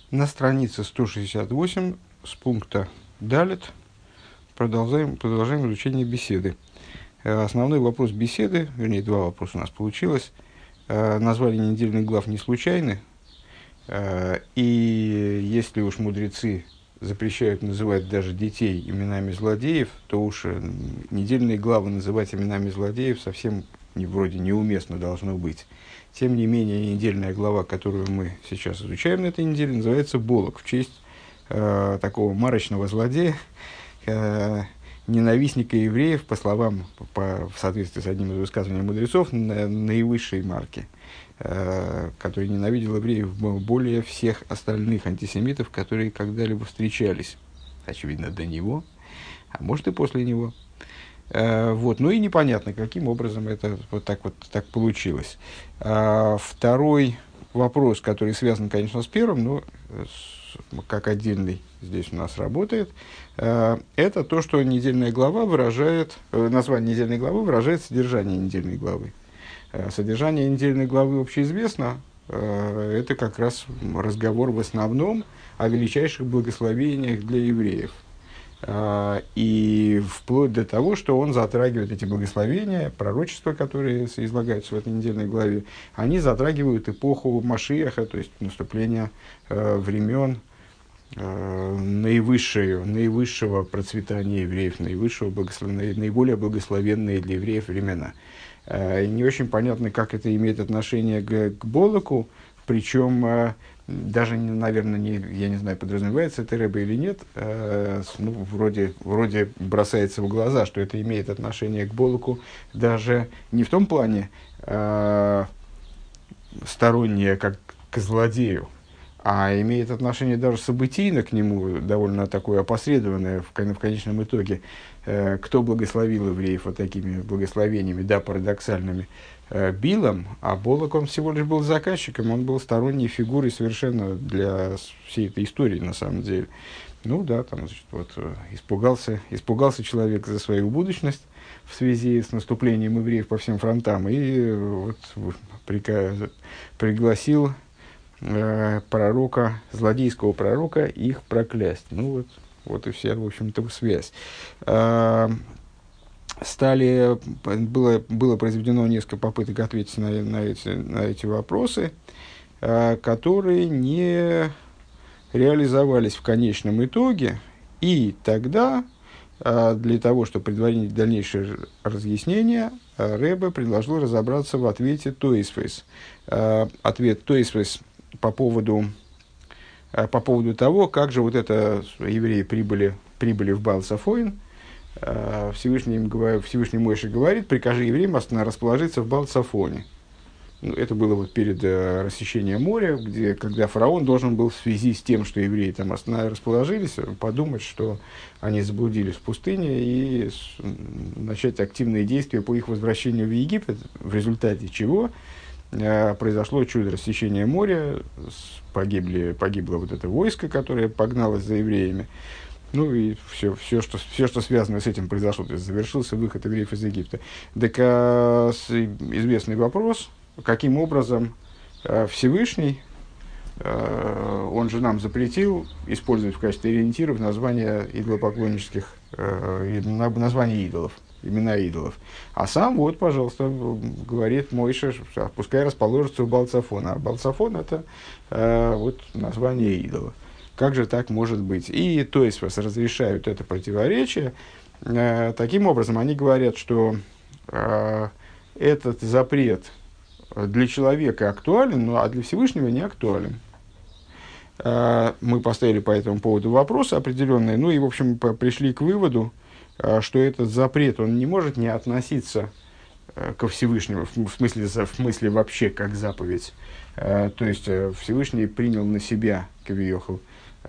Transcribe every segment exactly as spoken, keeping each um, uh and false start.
На странице сто шестьдесят восемь с пункта Далет продолжаем, продолжаем изучение беседы. Э, Основной вопрос беседы, вернее, два вопроса у нас получилось. Э, Название недельных глав не случайны. Э, И если уж мудрецы запрещают называть даже детей именами злодеев, то уж э, недельные главы называть именами злодеев совсем не, вроде неуместно должно быть. Тем не менее, недельная глава, которую мы сейчас изучаем на этой неделе, называется «Болок», в честь э, такого марочного злодея, э, ненавистника евреев, по словам, по, в соответствии с одним из высказываний мудрецов, на, наивысшей марки, э, который ненавидел евреев более всех остальных антисемитов, которые когда-либо встречались. Очевидно, до него, а может и после него. Uh, вот. Ну и непонятно, каким образом это вот так вот так получилось. Uh, второй вопрос, который связан, конечно, с первым, но с, как отдельный здесь у нас работает, uh, это то, что недельная глава выражает, uh, название недельной главы выражает содержание недельной главы. Uh, содержание недельной главы общеизвестно, uh, это как раз разговор в основном о величайших благословениях для евреев. И вплоть до того, что он затрагивает эти благословения, пророчества, которые излагаются в этой недельной главе, они затрагивают эпоху Машиаха, то есть наступление э, времен э, наивысшего, наивысшего процветания евреев, наивысшего благослов... наиболее благословенные для евреев времена. Э, не очень понятно, как это имеет отношение к, к Болоку, причем э, даже, наверное, не, я не знаю, подразумевается это Ребе или нет, э, ну, вроде, вроде бросается в глаза, что это имеет отношение к Болоку даже не в том плане э, стороннее, как к злодею, а имеет отношение даже событийно к нему, довольно такое опосредованное в, в конечном итоге. Э, кто благословил евреев вот такими благословениями, да, парадоксальными, Билом, а Болок, он всего лишь был заказчиком, он был сторонней фигурой совершенно для всей этой истории, на самом деле. Ну да, там, значит, вот, испугался, испугался человек за свою будущность в связи с наступлением евреев по всем фронтам, и вот, приказ, пригласил э, пророка, злодейского пророка, их проклясть. Ну вот, вот и вся, в общем-то, связь. Стали, было, было произведено несколько попыток ответить на, на, эти, на эти вопросы, э, которые не реализовались в конечном итоге. И тогда, э, для того, чтобы предварить дальнейшее разъяснение, э, Ребе предложил разобраться в ответе Тойсфейс. Э, ответ Тойсфейс по поводу, э, по поводу того, как же вот это евреи прибыли, прибыли в Баал-Цафоин. Всевышний, им, Всевышний Мойше говорит: прикажи евреям расположиться в Баал-Цафоне. Ну, это было вот перед э, рассечением моря, где, когда фараон должен был в связи с тем, что евреи там расположились, подумать, что они заблудились в пустыне, и с, начать активные действия по их возвращению в Египет, в результате чего э, произошло чудо рассечения моря, погибли, погибло вот это войско, которое погналось за евреями. Ну и все, все, что, все, что связано с этим произошло, то есть завершился выход евреев из Египта. Так а, с, известный вопрос, каким образом а, Всевышний, а, он же нам запретил использовать в качестве ориентиров названия идолопоклоннических, а, названия идолов, имена идолов. А сам, вот, пожалуйста, говорит Мойше, пускай расположится у Баал-Цафона. А Баал-Цафон — это а, вот название идолов. Как же так может быть? И то есть разрешают это противоречие. Э, таким образом, они говорят, что э, этот запрет для человека актуален, ну, а для Всевышнего не актуален. Э, мы поставили по этому поводу вопросы определенные, ну и, в общем, по- пришли к выводу, э, что этот запрет, он не может не относиться э, ко Всевышнему, в, в, смысле, в смысле вообще как заповедь. Э, то есть э, Всевышний принял на себя, кавиохал,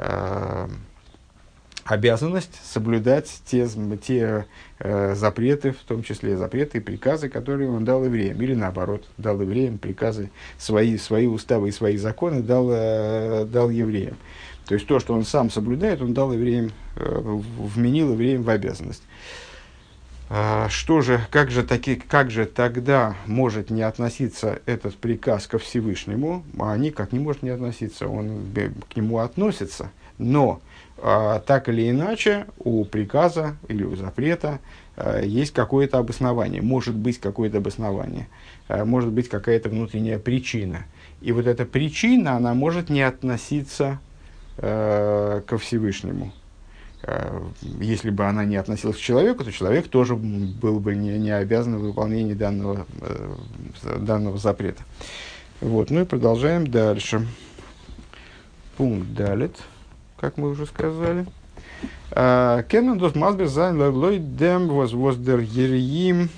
обязанность соблюдать те, те э, запреты, в том числе запреты и приказы, которые он дал евреям. Или наоборот, дал евреям приказы, свои, свои уставы и свои законы дал, э, дал евреям. То есть то, что он сам соблюдает, он дал евреям, э, вменил евреям в обязанность. А, что же, как же, таки, как же тогда может не относиться этот приказ ко Всевышнему? А никак не может не относиться, он к нему относится. Но а, так или иначе у приказа или у запрета а, есть какое-то обоснование, может быть какое-то обоснование, а, может быть какая-то внутренняя причина. И вот эта причина, она может не относиться а, ко Всевышнему. Если бы она не относилась к человеку, то человек тоже был бы не, не обязан в выполнении данного, данного запрета. Вот. Ну и продолжаем дальше. Пункт далит, как мы уже сказали. Кеннен дос масбер зайн лойдем воз воздер ерим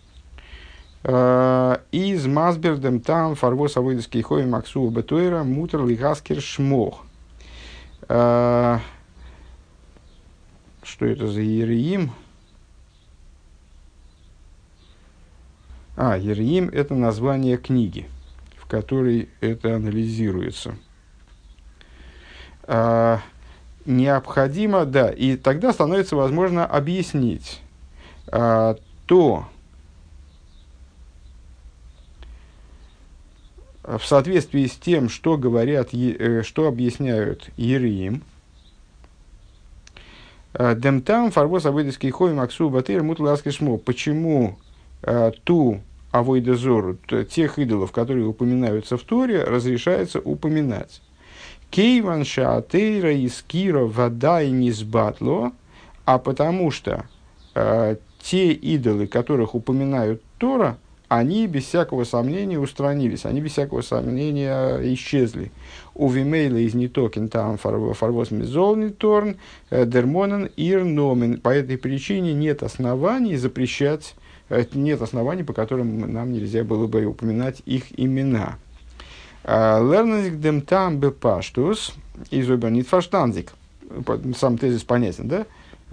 из масбер дем там фарвос авойдеский хой максу бетуэра мутер лигаскер шмох. Что это за Ереим? А, Ереим – это название книги, в которой это анализируется. А, необходимо, да, и тогда становится возможно объяснить а, то, в соответствии с тем, что говорят, что объясняют Ереим, Демтам фарвос авойдеский хой максу батыр мутласки шмо. Почему э, ту авойдезору, тех идолов, которые упоминаются в Торе, разрешается упоминать? Кейван шаатейра искира вода и низбатло, а потому что э, те идолы, которых упоминают Тора, они без всякого сомнения устранились, они без всякого сомнения исчезли. У Вимейла из Нитокин там фарвос мизолни торн дермонен ир номен. По этой причине нет оснований запрещать, нет оснований, по которым нам нельзя было бы упоминать их имена. Лернинг дем там бепаштус из обернит фаштанзик. Сам тезис понятен, да?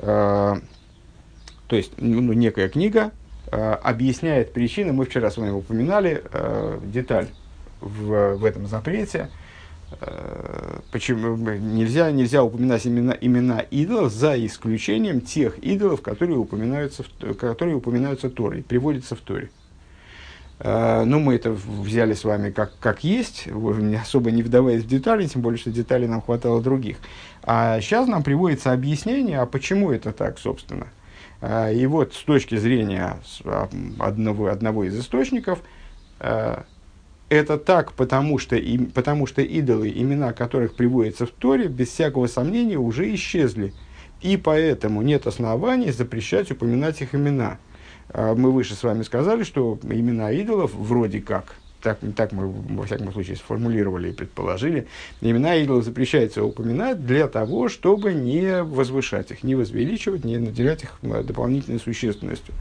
То есть, ну, некая книга объясняет причины. Мы вчера с вами упоминали э, деталь в, в этом запрете. Э, почему нельзя, нельзя упоминать имена, имена идолов за исключением тех идолов, которые упоминаются в, которые упоминаются Торой, приводятся в Торе. Э, ну, мы это взяли с вами как, как есть, особо не вдаваясь в детали, тем более, что деталей нам хватало других. А сейчас нам приводится объяснение, а почему это так, собственно. И вот с точки зрения одного, одного из источников, это так, потому что, потому что идолы, имена которых приводятся в Торе, без всякого сомнения уже исчезли. И поэтому нет оснований запрещать упоминать их имена. Мы выше с вами сказали, что имена идолов вроде как, так, так мы во всяком случае сформулировали и предположили, имена идолов запрещается упоминать для того, чтобы не возвышать их, не возвеличивать, не наделять их дополнительной существенностью.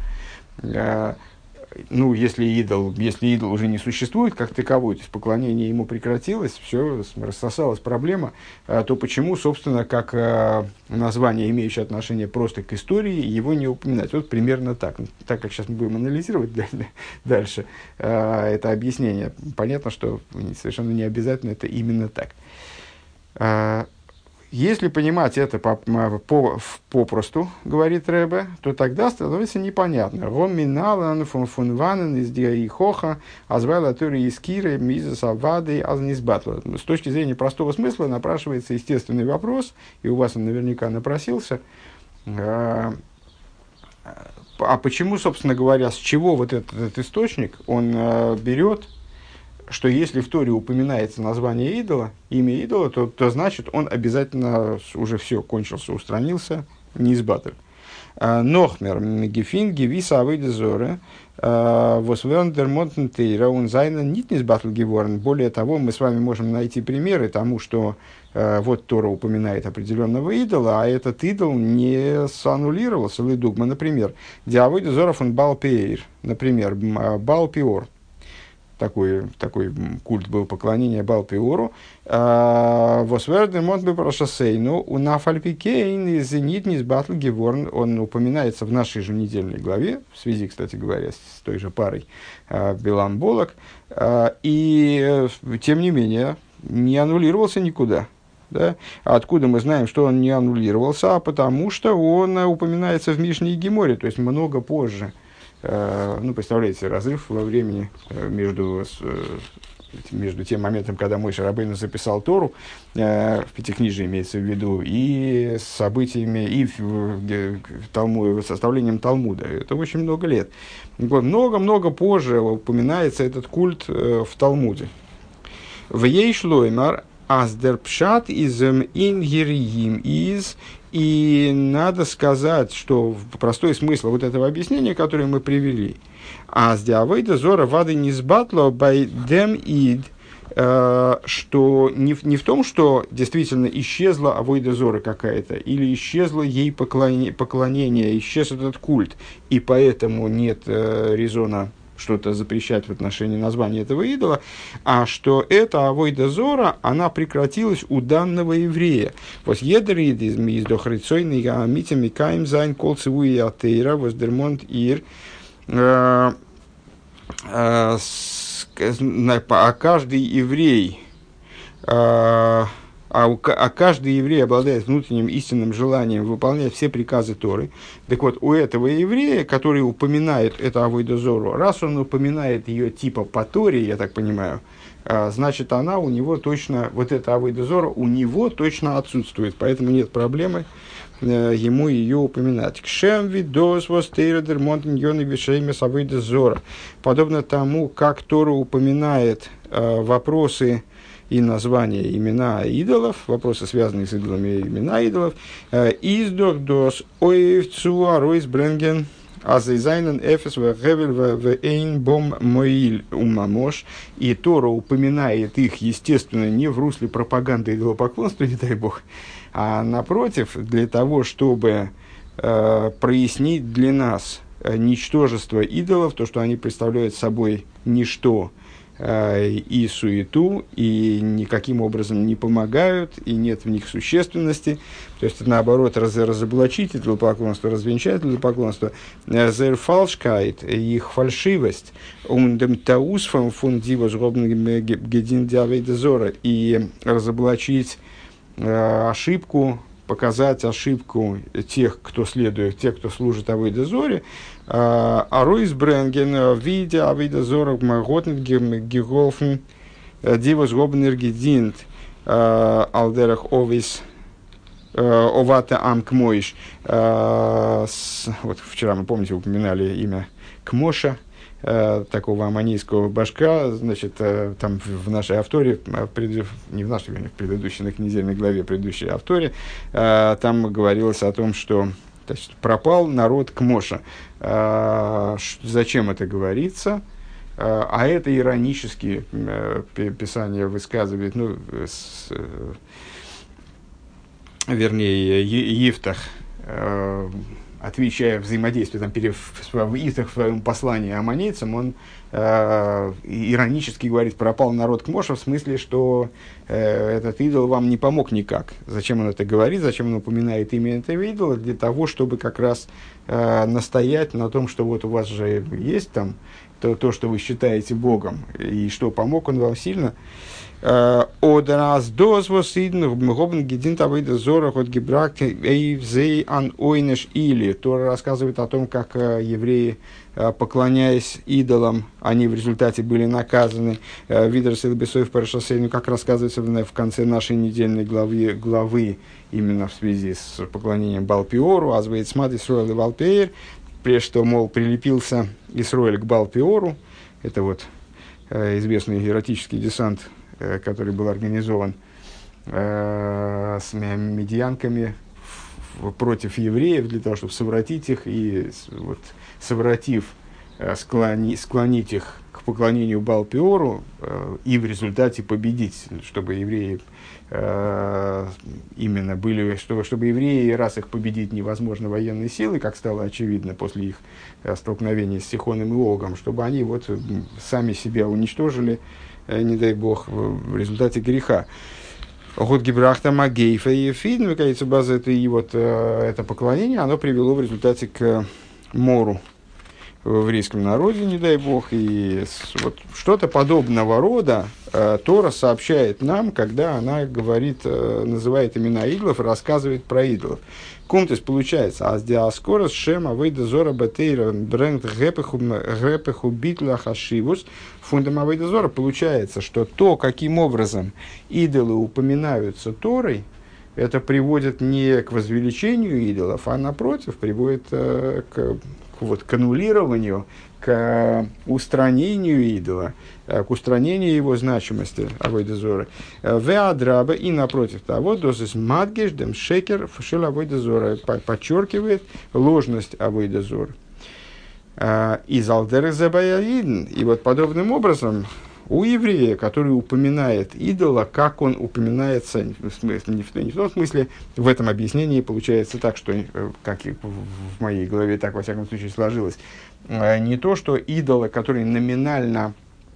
Ну, если идол, если идол уже не существует как таковой, то есть поклонение ему прекратилось, все, рассосалась проблема, то почему, собственно, как название, имеющее отношение просто к истории, его не упоминать? Вот примерно так. Так как сейчас мы будем анализировать дальше это объяснение, понятно, что совершенно не обязательно это именно так. Если понимать это по, по, попросту, говорит Ребе, то тогда становится непонятно. Роминалан фон фунванен из диаихоха азвайла тури искиры мизес авады азнизбатла. С точки зрения простого смысла напрашивается естественный вопрос, и у вас он наверняка напросился. А почему, собственно говоря, с чего вот этот, этот источник он берет, что если в Торе упоминается название идола, имя идола, то, то значит он обязательно уже все, кончился, устранился, не избавлен. Нохмер, Гефин, Гевиса, Авейдезоре, Восверндер, Монтентейра, он зайна, нит не избавлен Геворн. Более того, мы с вами можем найти примеры тому, что вот Тора упоминает определенного идола, а этот идол не саннулировался. Лидугма, например, Диавейдезоров он Балпеир, например, Балпиор. Такой, такой культ был поклонения Бал-Пиору. Восверден Монтбе Прошасейну у Нафальпикейн из Нитнис Батл Геворн. Он упоминается в нашей же недельной главе, в связи, кстати говоря, с той же парой Билам Болок. И, тем не менее, не аннулировался никуда. Да? Откуда мы знаем, что он не аннулировался? А потому что он упоминается в Мишне и Геморе, то есть много позже. Ну, представляете, разрыв во времени между, между тем моментом, когда Моше Рабейну записал Тору, в Пятикнижии имеется в виду, и с событиями, и Талму, составлением Талмуда. Это очень много лет. Много-много позже упоминается этот культ в Талмуде. В Ейшлоймар аздерпшат изем ингериим из. И надо сказать, что простой смысл вот этого объяснения, которое мы привели, аздиавейда зора вады низбатло байдем ид, что не в, не в том, что действительно исчезла авойда зора какая-то, или исчезло ей поклонение, поклонение, исчез этот культ, и поэтому нет э, резона что-то запрещать в отношении названия этого идола, а что эта авойда зора, она прекратилась у данного еврея. Вот едерид из миздохрицойный гаамитя микаем зайн колцевуи атеира воздермонт ир. А каждый еврей, а, а каждый еврей обладает внутренним истинным желанием выполнять все приказы Торы. Так вот, у этого еврея, который упоминает эту авойда зору, раз он упоминает ее типа по Торе, я так понимаю, значит, она у него точно, вот эта авойда зора у него точно отсутствует, поэтому нет проблемы ему ее упоминать. Кшем видос востейрадер монтиньоны вишеймес авойда зора. Подобно тому, как Тора упоминает вопросы и названия, имена идолов, вопросы, связанные с идолами, имена идолов. Издох дос оевцу аройс бренген азайзайнен эфес вэгевель вэйн бом моиль умамош. И Тора упоминает их, естественно, не в русле пропаганды идолопоклонства, не дай бог, а напротив, для того, чтобы э, прояснить для нас ничтожество идолов, то, что они представляют собой ничто, и суету, и никаким образом не помогают, и нет в них существенности. То есть, наоборот, раз, разоблачить идолопоклонство, развенчать идолопоклонство, зер фалшкайт, их фальшивость, ундем таусфам фун дивос гобн гедин диавейда зора, и разоблачить э, ошибку, показать ошибку тех, кто следует, тех, кто служит авойде зоре, а ройс бренген видя авойде зора маготнет геголфен дивос гобнер гединт алдерах овис овата ам кмоиш. Вот вчера мы, помните, упоминали имя Кмоша, такого аммонийского башка, значит, там в нашей авторе, не в нашей, в предыдущей, на недельной главе, предыдущей авторе, там говорилось о том, что, значит, пропал народ Кмоша. Зачем это говорится? А это иронически Писание высказывает, ну, с, вернее, Ифтах, отвечая взаимодействию, там, в Ифтах, в своем послании аммонейцам, он э, иронически говорит, пропал народ Кмоша, в смысле, что э, этот идол вам не помог никак. Зачем он это говорит, зачем он упоминает имя этого идола? Для того, чтобы как раз э, настоять на том, что вот у вас же есть там то, то, что вы считаете Богом, и что помог он вам сильно. Одераз дозвос идн гобн гедин тавейда зора хот гибрак эйвзей ан ойнеш или. Тора рассказывает о том, как евреи, поклоняясь идолам, они в результате были наказаны. Видерс Элбесоев Парашасейну, как рассказывается в конце нашей недельной главы, главы именно в связи с поклонением Балпиору, азвейт смад Исроэль и Балпеир, прежде что, мол, прилепился Исроэль к Балпиору, это вот известный эротический десант, который был организован э, с медианками в, против евреев, для того, чтобы совратить их и, вот, совратив, э, склони, склонить их к поклонению Балпиору э, и в результате победить, чтобы евреи э, именно были, чтобы, чтобы евреи, раз их победить невозможно военной силой, как стало очевидно после их э, столкновения с Сихоном и Огом, чтобы они вот сами себя уничтожили, не дай бог, в результате греха. Год Гибрахта Магейфа и Ефид, кажется, база это, и вот это поклонение, оно привело в результате к мору. в еврейском народе, не дай бог. И вот что-то подобного рода э, Тора сообщает нам, когда она говорит, э, называет имена идолов и рассказывает про идолов. Кумтес получается, аз диаскорос шема выйда зора батейра бренд грепеху битла хашивус фундам авейда зора. Получается, что то, каким образом идолы упоминаются Торой, это приводит не к возвеличению идолов, а напротив, приводит э, к, вот, к аннулированию, к устранению идола, к устранению его значимости авойда зора. Веадраба, и напротив того, досыс мадгеш дем шекер фашил авойда зора, подчеркивает ложность авойда зора. Из алдеры забаяидн. И вот подобным образом у еврея, который упоминает идола, как он упоминается, в смысле, не, в, не в том смысле, в этом объяснении получается так, что, как и в моей голове так, во всяком случае, сложилось, не то, что идола, который номинально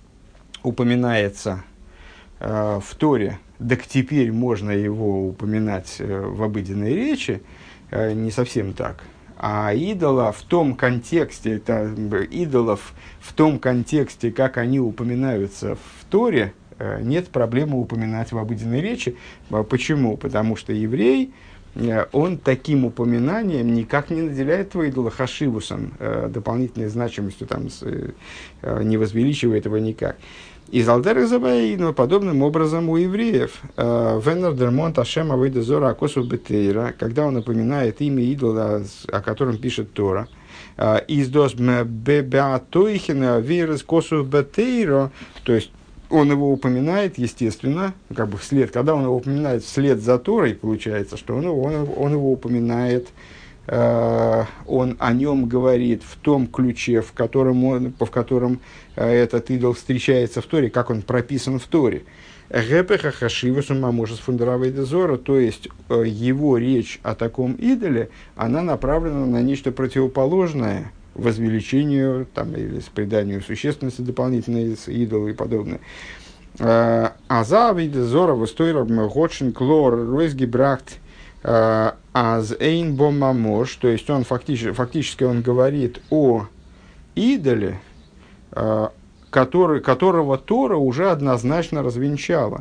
упоминается э, в Торе, так теперь можно его упоминать э, в обыденной речи, э, не совсем так. А идола в том контексте, это, идолов в том контексте, как они упоминаются в Торе, э, нет проблемы упоминать в обыденной речи. Почему? Потому что еврей, э, он таким упоминанием никак не наделяет твоего идола хашивусом, э, дополнительной значимостью, там, с, э, не возвеличивает его никак. Из Алдеры Забаидна подобным образом у евреев Венер Дермонт Ашем Авейда Зора Акосу Бетейра, когда он напоминает имя идола, о котором пишет Тора, из Дос Бебеатойхина Вирус Косу Бетейра, то есть он его упоминает, естественно, как бы вслед, когда он его упоминает вслед за Торой, получается, что он его, он, он его упоминает, он о нем говорит в том ключе, в котором, он, в котором этот идол встречается в Торе, как он прописан в Торе. Гепеха хашивусу мамошес фундаравейда зора, то есть его речь о таком идоле, она направлена на нечто противоположное возвеличению там, или с приданию существенности дополнительной с идола и подобное. Аза авейда зора востойра мготшин клор ройсгибрахт аз эйн бомамош, то есть он фактически, фактически он говорит о идоле, который, которого Тора уже однозначно развенчала.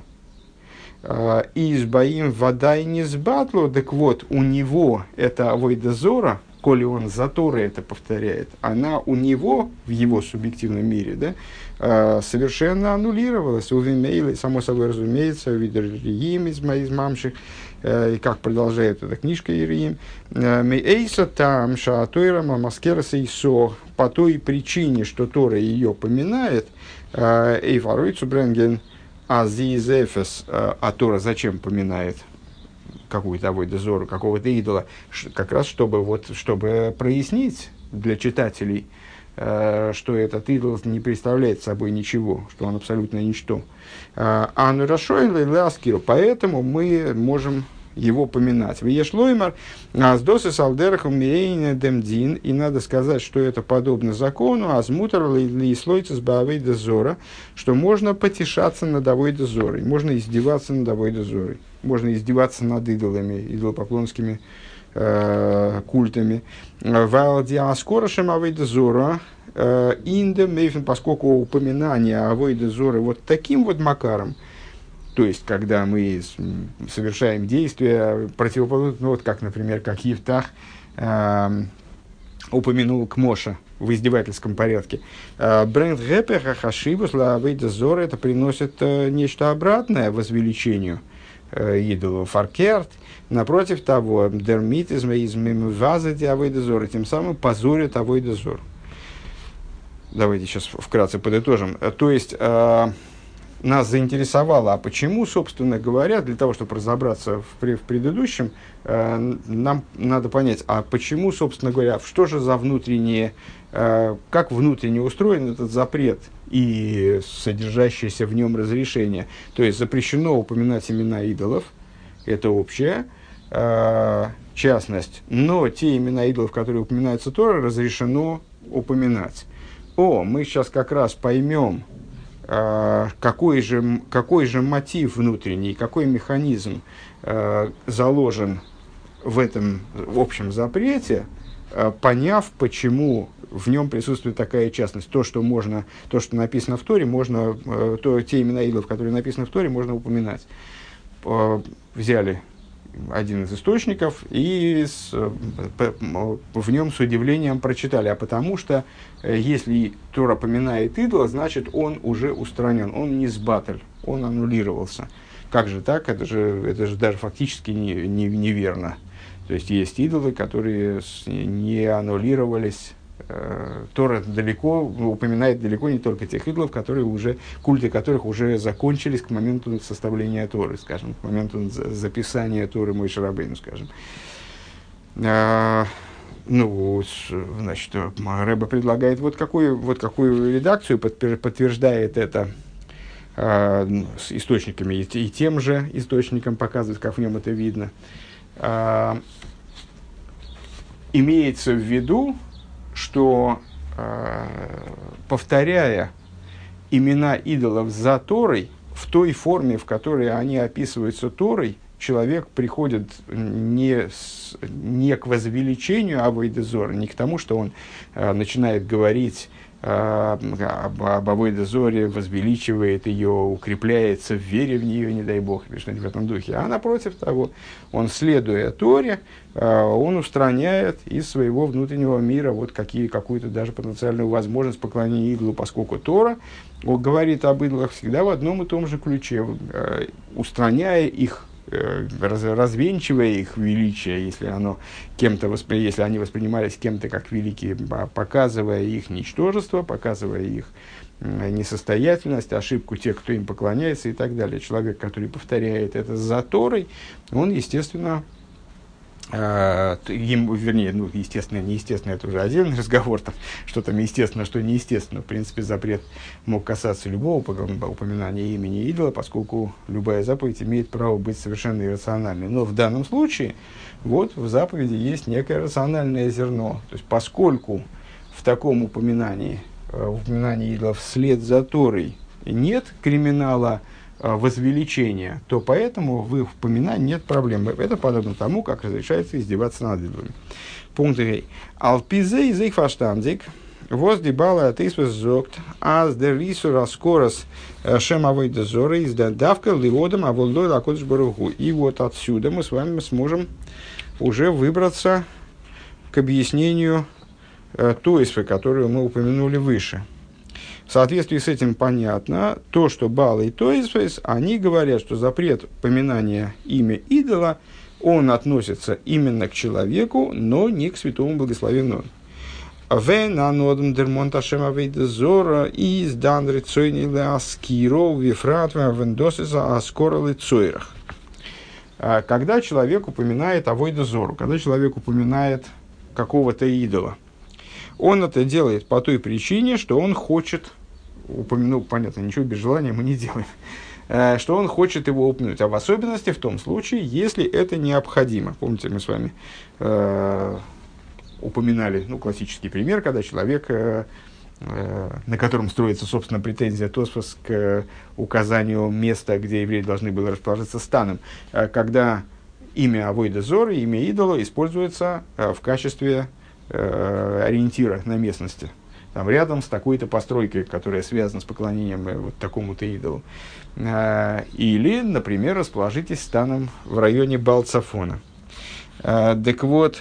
Из боим водай не сбатло, так вот, у него это авойда зора, коли он за Торой это повторяет, она у него, в его субъективном мире, да, совершенно аннулировалась. У Вимейла, само собой разумеется, видерим из моих мамших, и как продолжает эта книжка Иериим, «Мейса там шаатойра мамаскераса исо», по той причине, что Тора ее поминает, «Эйфаройцу бренген азизефес», а Тора зачем поминает какую-то авойда зору, какого-то идола, как раз чтобы, вот, чтобы прояснить для читателей, что этот идол не представляет собой ничего, что он абсолютно ничто. А нурашойли ляскиру, поэтому мы можем его поминать. Веешлоймар, аздосы салдерахум миэйна демдин, и надо сказать, что это подобно закону, азмутар ли слойцес баавейда зора, что можно потешаться над авойда зорой, можно издеваться над авойда зорой, можно издеваться над идолами, идолопоклонскими э, культами. Валдиаскорошем авойда зора, инда мейфен, поскольку упоминание авойда зоры вот таким вот макаром, то есть, когда мы совершаем действия противоположные, ну, вот как, например, как Евтах э, упомянул к Моше в издевательском порядке. Бренд гэпеха хашибус ла авейда зора, это приносит э, нечто обратное возвеличению э, идолу фаркерт. Напротив того, дермит из мимвазати авейда зора, тем самым позорит авейда зор. Давайте сейчас вкратце подытожим. То есть, э, нас заинтересовало, а почему, собственно говоря, для того, чтобы разобраться в, в предыдущем, э, нам надо понять, а почему, собственно говоря, что же за внутреннее, э, как внутренне устроен этот запрет и содержащееся в нем разрешение. То есть, запрещено упоминать имена идолов, это общая э, частность, но те имена идолов, которые упоминаются Торой, разрешено упоминать. О, мы сейчас как раз поймем, э, какой же, какой же мотив внутренний, какой механизм э, заложен в этом общем запрете поняв, почему в нем присутствует такая частность. То, что можно, то, что написано в Торе, можно, то, те имена идолов, которые написаны в Торе, можно упоминать. Взяли один из источников и с, в нем с удивлением прочитали. А потому что, если Тора поминает идола, значит, он уже устранен, он не сбатль, он аннулировался. Как же так? Это же, это же даже фактически не, не, неверно. То есть, есть идолы, которые не аннулировались. Тора далеко, упоминает далеко не только тех идолов, которые уже, культы которых уже закончились к моменту составления Торы, скажем, к моменту записания Торы Моше Рабейну, скажем. А, ну, значит, Рэбе предлагает вот какую, вот какую редакцию, подтверждает это а, с источниками, и, и тем же источником показывает, как в нем это видно. А, имеется в виду, что, э, повторяя имена идолов за Торой, в той форме, в которой они описываются Торой, человек приходит не, с, не к возвеличению авойде зоры, не к тому, что он э, начинает говорить э, об, об авойде зоре, возвеличивает ее, укрепляется в вере в нее, не дай бог, или что-нибудь в этом духе. А напротив того, он, следуя Торе, он устраняет из своего внутреннего мира вот какие, какую-то даже потенциальную возможность поклонения идолу, поскольку Тора говорит об идолах всегда в одном и том же ключе, устраняя их, раз, развенчивая их величие, если, оно кем-то воспри... если они воспринимались кем-то как великие, показывая их ничтожество, показывая их несостоятельность, ошибку тех, кто им поклоняется и так далее. Человек, который повторяет это за Торой, он, естественно, Ему, вернее, ну, естественно, неестественно, это уже отдельный разговор, там, что там естественно, что неестественно. В принципе, запрет мог касаться любого упоминания имени идола, поскольку любая заповедь имеет право быть совершенно иррациональной. Но в данном случае, вот, в заповеди есть некое рациональное зерно. То есть, поскольку в таком упоминании, в упоминании идолов вслед за Торой нет криминала возвеличения, то поэтому в их упоминании нет проблем. Это подобно тому, как разрешается издеваться над идолами. Пункт три. Алпизей зейх фаштандик воздебала атеисвес зогт аз дер рису раскорос шем авойда зоры из давка ливодом аволдой лакодыш баруху. И вот отсюда мы с вами сможем уже выбраться к объяснению э, тойсвы, которую мы упомянули выше. В соответствии с этим понятно то, что Баал и Тойсвейс, они говорят, что запрет поминания имя идола, он относится именно к человеку, но не к святому благословенному. Вен анодом дермонт ашем авейда зора из дандры цойни леаскиро вифратва вендосиса аскоро лицойрах. Когда человек упоминает авойда зору, когда человек упоминает какого-то идола, он это делает по той причине, что он хочет, упомянул, понятно, ничего без желания мы не делаем, что он хочет его упомянуть, а в особенности в том случае, если это необходимо. Помните, мы с вами э, упоминали, ну, классический пример, когда человек, э, э, на котором строится, собственно, претензия Тосфос к указанию места, где евреи должны были расположиться станом, э, когда имя авойда зоры, имя идола используется э, в качестве ориентира на местности, там, рядом с такой-то постройкой, которая связана с поклонением вот такому-то идолу. Или, например, расположитесь станом в районе Балцафона. Так вот,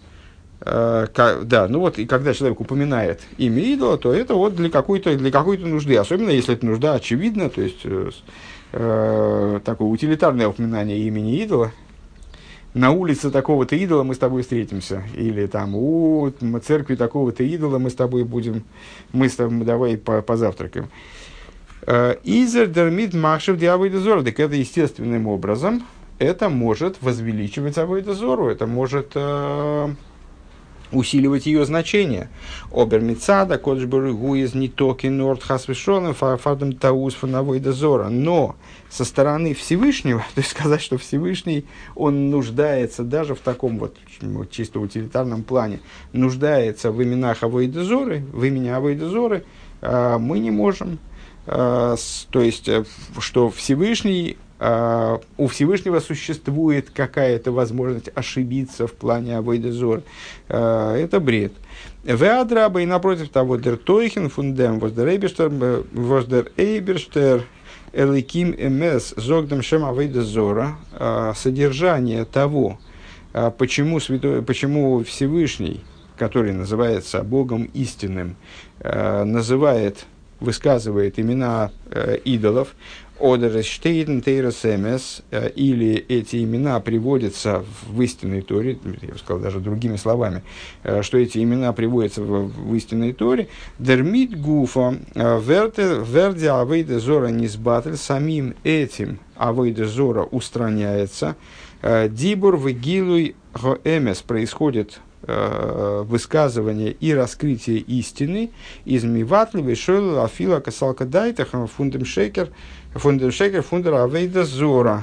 да, ну вот, и когда человек упоминает имя идола, то это вот для какой-то, для какой-то нужды, особенно если эта нужда очевидна, то есть такое утилитарное упоминание имени идола. На улице такого-то идола мы с тобой встретимся. Или там у церкви такого-то идола мы с тобой будем, мы с тобой давай позавтракаем. Изер дермит махшев диавойда зору. Так это естественным образом, это может возвеличивать авойда зору, это может э, усиливать ее значение. Обермицада, кодшбургу из нитоки норд хасвишоном фардам таус фанавойда зора. Но со стороны Всевышнего, то есть сказать, что Всевышний, он нуждается даже в таком вот чисто утилитарном плане, нуждается в именах авойда зоры, в имени авойда зоры, мы не можем. То есть, что Всевышний э, у Всевышнего существует какая-то возможность ошибиться в плане авойда зора. Э, это бред. Веадраба, и напротив того, дер тойхен фундем воздер эйберштер, воздер эйберштер, эликим эмес, зогдем шем авойда зора, содержание того, почему, святой, почему Всевышний, который называется Богом истинным, называет, высказывает имена идолов, Одерштейтен Тейрос Эмес, или эти имена приводятся в истинной Торе, я бы сказал даже другими словами, что эти имена приводятся в, в истинной Торе, Дермит Гуфа, Верди Авейда Зора Низбатель, самим этим Авейда Зора устраняется, Дибур Вегилуй Гоэмес, происходит высказывание и раскрытие истины из Миватли, Вишойл, Афила, Касалка Дайтах, Фундем Шекер, Фундем Шекер, Фундер Авейда Зора.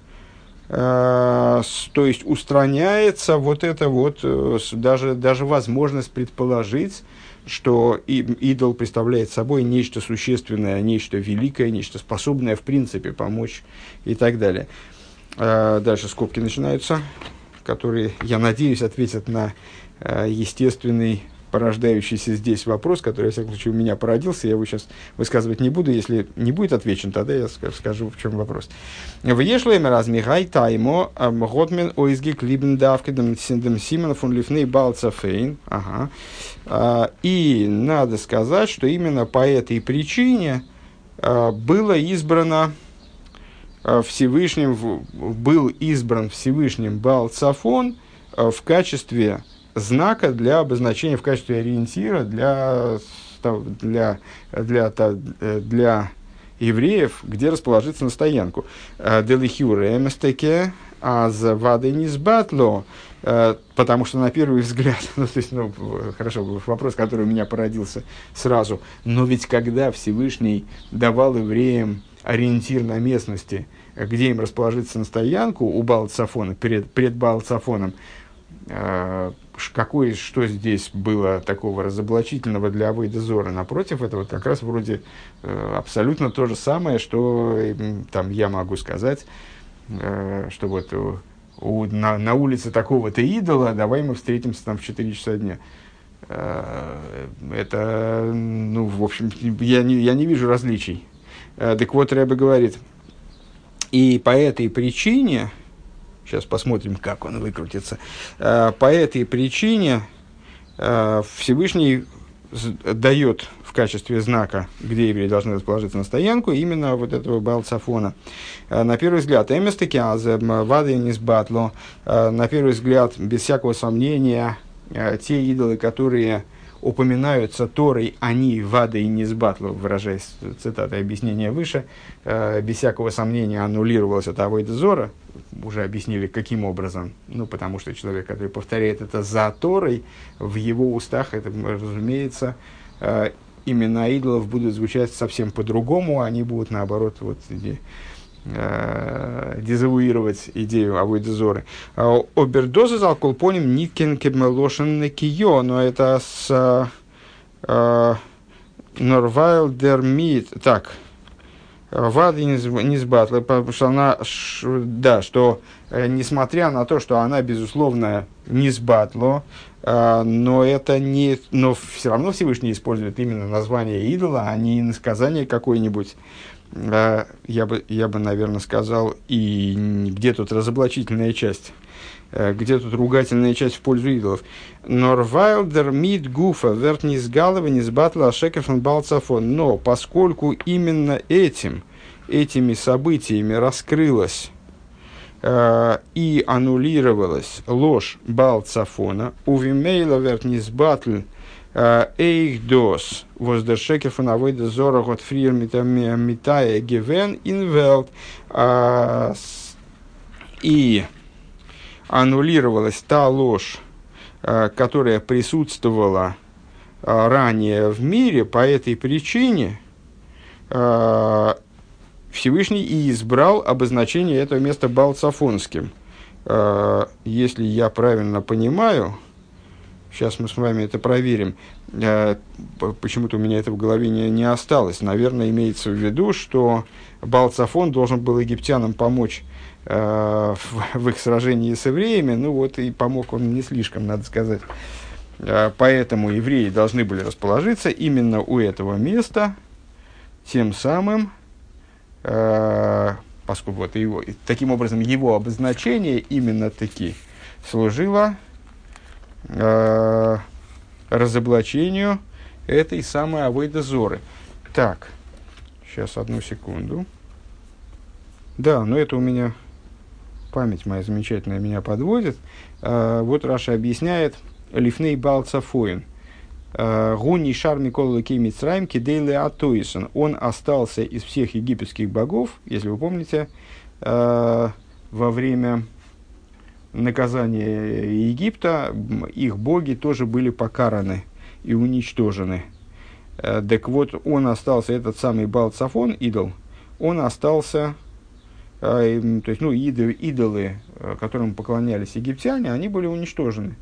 То есть устраняется вот это вот, даже, даже возможность предположить, что идол представляет собой нечто существенное, нечто великое, нечто способное в принципе помочь и так далее. Дальше скобки начинаются, которые, я надеюсь, ответят на э, естественный, порождающийся здесь вопрос, который, во всяком случае, у меня породился. Я его сейчас высказывать не буду. Если не будет отвечен, тогда я скажу, в чем вопрос. «Вешлэймэ размихай таймо готмен ойзгик либн давкидам синдем симон фун лифней балцафейн». Ага. А, и надо сказать, что именно по этой причине а, было избрано Всевышним, был избран Всевышним Баал Цафон в качестве знака для обозначения, в качестве ориентира для, для, для, для евреев, где расположиться на стоянку. Делихюре эместеке аз вады низбатло, потому что на первый взгляд, ну, то есть, ну, хорошо, вопрос, который у меня породился сразу, но ведь когда Всевышний давал евреям ориентир на местности, где им расположиться на стоянку у Баал-Цафона, перед, перед Баал-Цафоном, э, какое, что здесь было такого разоблачительного для авойда зора? Напротив, это вот как раз вроде э, абсолютно то же самое, что э, там я могу сказать, э, что вот у, у, на, на улице такого-то идола, давай мы встретимся там в четыре часа дня. Э, это, ну, в общем, я не, я не вижу различий. Так вот, Ребе говорит, и по этой причине, сейчас посмотрим, как он выкрутится, по этой причине Всевышний дает в качестве знака, где евреи должны расположиться на стоянку, именно вот этого Баал-Цафона. На первый взгляд, эместеки азе вады низбатло, на первый взгляд, без всякого сомнения, те идолы, которые упоминаются Торой, они вада и низбатло, выражаясь цитатой объяснения выше, э, без всякого сомнения аннулировалось от авойда зора. Уже объяснили, каким образом. Ну, потому что человек, который повторяет это за Торой, в его устах, это, разумеется, э, имена идолов будут звучать совсем по-другому, они будут, наоборот, вот, дезавуировать идею авойда зоры. Обердоза за алколпоним никен кемелошен некио, но это с Норвайл дермит. Так, Вады не сбатла, потому что она, да, что несмотря на то, что она, безусловно, не сбатло, но это не, но все равно Всевышний использует именно название идола, а не иносказание какое-нибудь. Я бы, я бы, наверное, сказал, и где тут разоблачительная часть, где тут ругательная часть в пользу идолов. Норвайлдер мид гуфа вертнис галова низбатла шекерфен балцафон. Но поскольку именно этим, этими событиями раскрылась э, и аннулировалась ложь Балцафона, увимейла вертнис батл Эйхдос воздершекер фон авойда зора гот фриер митая гевен инвелт, и аннулировалась та ложь, которая присутствовала ранее в мире. По этой причине Всевышний и избрал обозначение этого места Балцафонским. Если я правильно понимаю, Сейчас мы с вами это проверим. Почему-то у меня это в голове не, не осталось. Наверное, имеется в виду, что Баал-Цафон должен был египтянам помочь в, в их сражении с евреями. Ну вот и помог он не слишком, надо сказать. Поэтому евреи должны были расположиться именно у этого места, тем самым, поскольку вот его, таким образом его обозначение именно таки служило разоблачению этой самой авойда зоры. Так, сейчас одну секунду. Да, но это у меня память моя замечательная меня подводит. А, вот Раша объясняет: Лифней Баал-Цафоин. Гуни шар Микола Лукей Мицраим кидейле атоисон. Он остался из всех египетских богов, если вы помните, во время наказания Египта их боги тоже были покараны и уничтожены. Так вот, он остался, этот самый Баал-Цафон, идол, он остался, то есть, ну, идолы, идолы, которым поклонялись египтяне, они были уничтожены.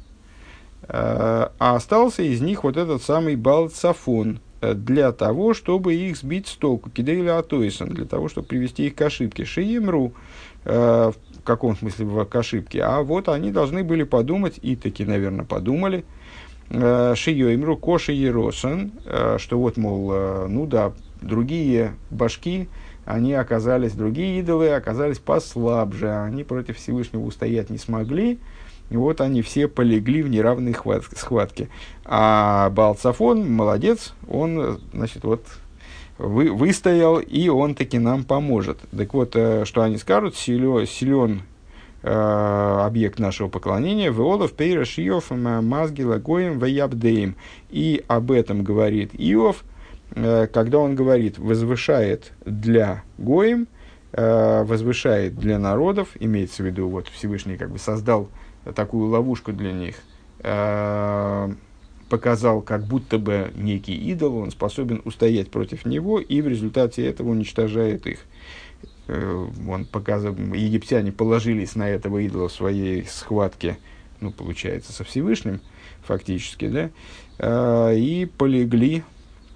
А остался из них вот этот самый Баал-Цафон для того, чтобы их сбить с толку, кидейля атоисон, для того, чтобы привести их к ошибке. Шиемру, в каком смысле к ошибке? А вот они должны были подумать, и таки, наверное, подумали, Шиемру, Коши Еросен, что вот, мол, ну да, другие башки, они оказались, другие идолы оказались послабже, они против Всевышнего устоять не смогли. И вот они все полегли в неравной схватке. А Баал-Цафон, молодец, он, значит, вот вы, выстоял, и он таки нам поможет. Так вот, что они скажут: силен, силен э, объект нашего поклонения, веолов пейраш Иов мазги лагоем ваябдеем. И об этом говорит Иов, э, когда он говорит, возвышает для гоем, э, возвышает для народов, имеется в виду, вот Всевышний как бы создал такую ловушку для них, э, показал, как будто бы некий идол, он способен устоять против него, и в результате этого уничтожает их. Э, он показал, египтяне положились на этого идола в своей схватке, ну, получается, со Всевышним, фактически, да, э, и полегли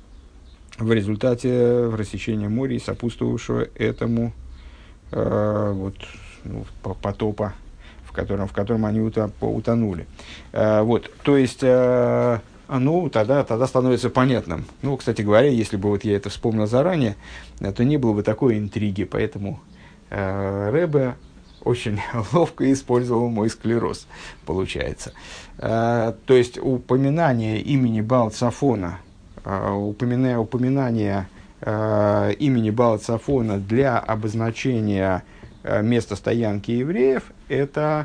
в результате в рассечении моря и сопутствовавшего этому э, вот, ну, потопа, в котором, в котором они утонули. А, вот, то есть, а, ну, тогда, тогда становится понятным. Ну, кстати говоря, если бы вот я это вспомнил заранее, то не было бы такой интриги, поэтому а, Ребе очень ловко использовал мой склероз, получается. А, то есть, упоминание имени Баал-Цафона, а, упоминание, упоминание а, имени Баал-Цафона для обозначения место стоянки евреев, это,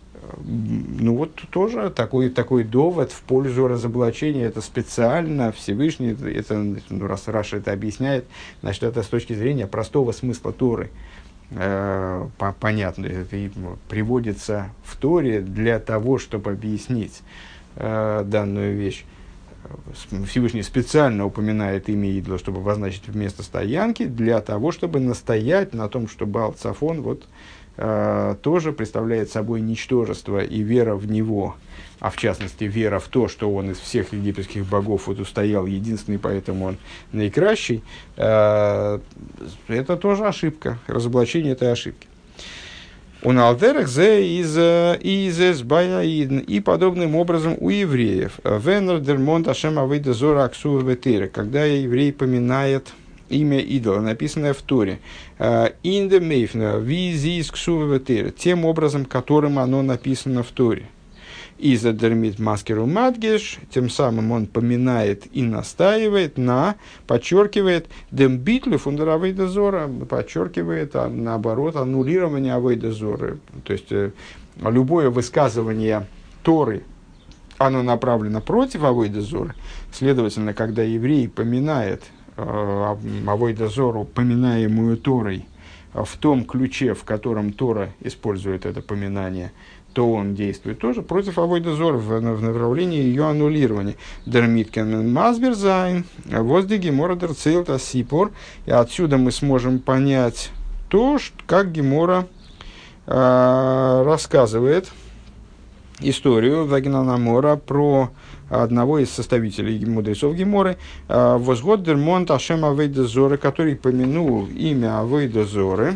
ну вот, тоже такой, такой довод в пользу разоблачения. Это специально Всевышний, это, ну, раз Раша это объясняет, значит, это с точки зрения простого смысла Торы. Э, понятно, это и приводится в Торе для того, чтобы объяснить э, данную вещь. Всевышний специально упоминает имя идола, чтобы обозначить место стоянки, для того, чтобы настоять на том, что Баал-Цафон вот, э, тоже представляет собой ничтожество, и вера в него, а в частности вера в то, что он из всех египетских богов вот устоял единственный, поэтому он наикращий, э, это тоже ошибка, разоблачение этой ошибки. Он алдерах зе из из баяидн, и подобным образом у евреев. Венер дермонт ашем авейда зора аксува ветера, когда еврей поминает имя идола, написанное в Торе. Инде мейфна визис ксува ветера, тем образом, которым оно написано в Торе. Иза дермит маскеру мадгеш, тем самым он поминает и настаивает на, подчеркивает, дембитлю фундер авейда зора, подчеркивает, а, наоборот, аннулирование авейда зоры. То есть, э, любое высказывание Торы, оно направлено против авейда зоры. Следовательно, когда еврей поминает э, авейда зору, поминаемую Торой, в том ключе, в котором Тора использует это поминание, то он действует тоже против авойда зора в, в направлении ее аннулирования. Дермиткен мазберзайн, возде гемора дерцилта сипор. И отсюда мы сможем понять то, как Гемора э, рассказывает, историю Вагинана Мора про одного из составителей мудрецов Геморы, возгод дермонт Ашем Авейда Зоры, который помянул имя Авейда Зоры.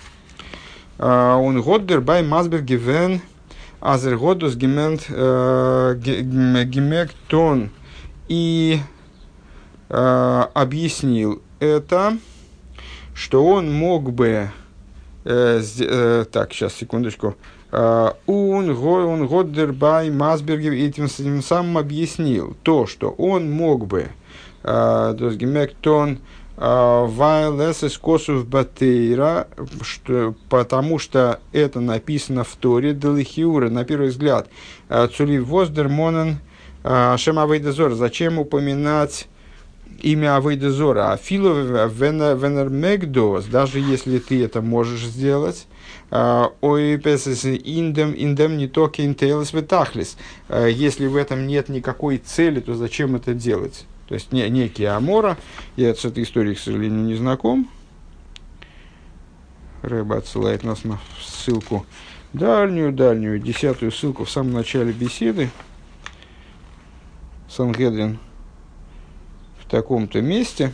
Он год дербай Масбер Гивен Азергодус Гемент Гемектон, и объяснил это, что он мог бы... Так, сейчас, секундочку. Он Годдербай Масберг и тем самым объяснил то, что он мог бы, потому что это написано в Торе, Делихиура, на первый взгляд, Цулив Воздермонен Шем Авейда Зора. Зачем упоминать имя Авейда Зора? А Фило Венер Мегдос, даже если ты это можешь сделать, ой, индем индем не только интейлес ветахлис. Если в этом нет никакой цели, то зачем это делать? То есть не, некий Амора, я с этой историей, к сожалению, не знаком. Рэба отсылает нас на ссылку, дальнюю-дальнюю, десятую ссылку в самом начале беседы. Сангедрин в таком-то месте.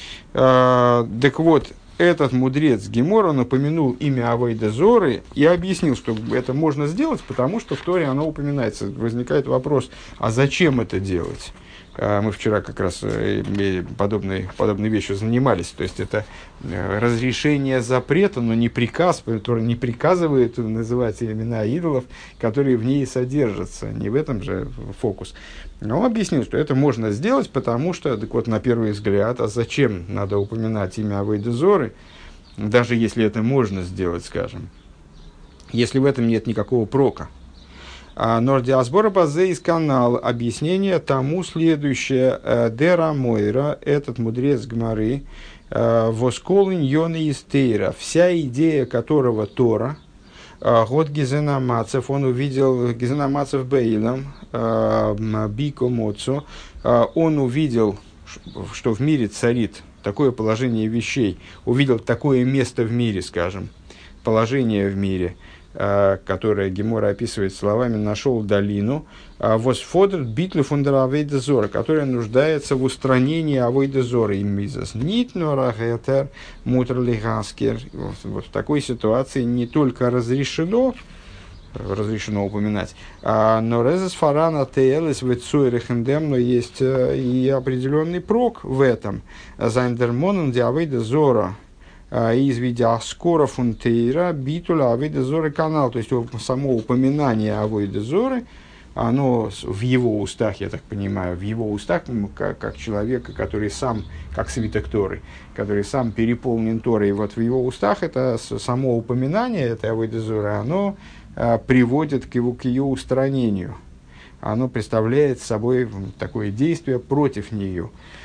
А, так вот, этот мудрец Гемора, он упомянул имя Авейда Зоры и объяснил, что это можно сделать, потому что в Торе оно упоминается. Возникает вопрос, а зачем это делать? Мы вчера как раз подобной, подобной вещью занимались. То есть, это разрешение запрета, но не приказ, который не приказывает называть имена идолов, которые в ней содержатся. Не в этом же фокус. Но он объяснил, что это можно сделать, потому что, так вот, на первый взгляд, а зачем надо упоминать имя Авейда Зоры, даже если это можно сделать, скажем, если в этом нет никакого прока. Нордиасбора базе из канала объяснение тому следующее. Дера Мойра, этот мудрец Гмары, восколын йоны из Тейра, вся идея которого Тора, год Гизенамацев, он увидел Гизенамацев Бейлом, Бико Моцу, он увидел, что в мире царит такое положение вещей, увидел такое место в мире, скажем, положение в мире, которое Гемора описывает словами «нашел долину», «восфодр битлю фундера Авейда Зора», которая нуждается в устранении Авейда Зора и мизас. «Нит норахетер мутр лигаскер». Вот в такой ситуации не только разрешено, разрешено упоминать, но резес фарана теэлес ветсуэрехендем, но есть и определенный прок в этом. «Зайндермонен ди Авейда Зора». Из видя скоро фунтейра битуля Авейда Зоры канал, то есть само упоминание Авейда Зоры, оно в его устах, я так понимаю, в его устах, как, как человека, который сам, как свиток Торы, который сам переполнен Торой, вот в его устах это само упоминание этой Авейда Зоры, оно а, приводит к, его, к ее устранению, оно представляет собой такое действие против нее.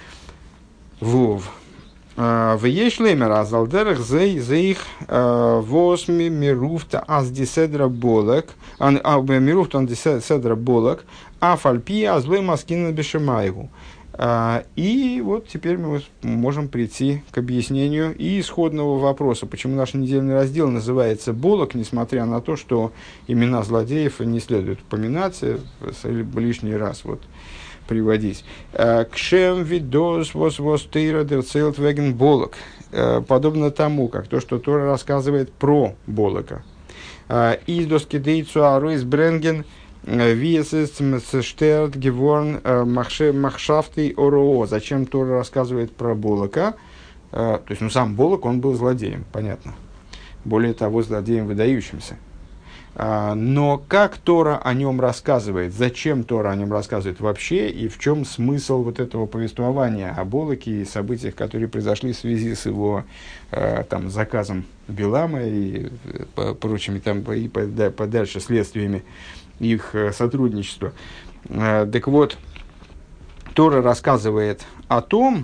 Вов. В ешлемер азалдерах зей зейх восьми мируфта аз диседра болок, а мируфта он диседра болок, а фальпи азлой маскина бешемайгу. И вот теперь мы можем прийти к объяснению и исходного вопроса, почему наш недельный раздел называется «Болок», несмотря на то, что имена злодеев не следует упоминать лишний раз. Вот. Приводить. Кшем видос вос вос тейра дерцелт веген болок. Подобно тому, как то, что Тора рассказывает про Болока. Из доски дейцу аруис бренген виесес мсштерт геворн махшафты ороо. Зачем Тора рассказывает про Болока? То есть, ну, сам Болок, он был злодеем, понятно. Более того, злодеем выдающимся. Но как Тора о нем рассказывает, зачем Тора о нем рассказывает вообще, и в чем смысл вот этого повествования о Болоке и событиях, которые произошли в связи с его там, заказом Билама и прочими там, и подальше следствиями их сотрудничества. Так вот, Тора рассказывает о том,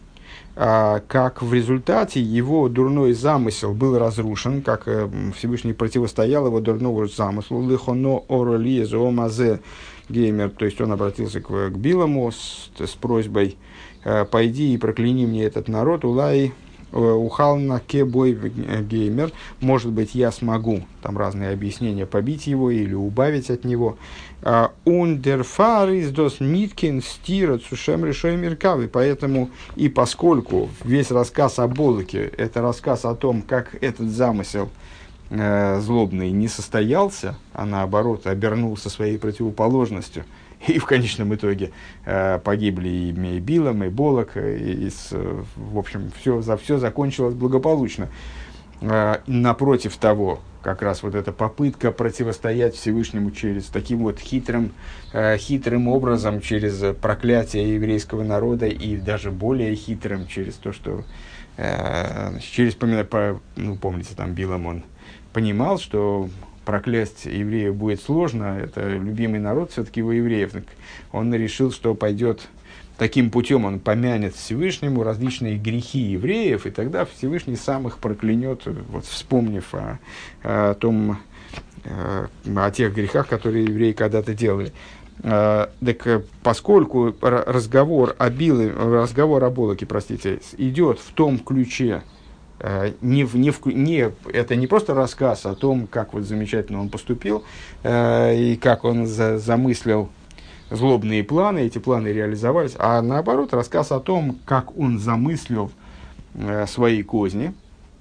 как в результате его дурной замысел был разрушен, как Всевышний противостоял его дурному замыслу, лихоно ороли зоомазе геймер, то есть он обратился к, к Биламу с, с просьбой: «Пойди и прокляни мне этот народ, улай ухал на кебой геймер, может быть, я смогу, там разные объяснения, побить его или убавить от него. Ундерфар из дос ниткин стира цушем решой меркавы. Поэтому и поскольку весь рассказ о Болоке – это рассказ о том, как этот замысел э, злобный не состоялся, а наоборот обернулся своей противоположностью, и в конечном итоге э, погибли и Билам, и Болок, и, и с, в общем, все, за, все закончилось благополучно. Э, напротив того, как раз вот эта попытка противостоять Всевышнему через таким вот хитрым, э, хитрым образом, через проклятие еврейского народа, и даже более хитрым, через то, что, э, через, по, ну, помните, там Билам, он понимал, что проклясть евреев будет сложно, это любимый народ все-таки у евреев. Он решил, что пойдет таким путем, он помянет Всевышнему различные грехи евреев, и тогда Всевышний сам их проклянет, вот, вспомнив о, о том, о тех грехах, которые евреи когда-то делали. Так поскольку разговор о Биле, разговор о Болоке, простите, идет в том ключе, Не в, не в, не, это не просто рассказ о том, как вот замечательно он поступил э, и как он за, замыслил злобные планы, эти планы реализовались, а наоборот рассказ о том, как он замыслил э, свои козни,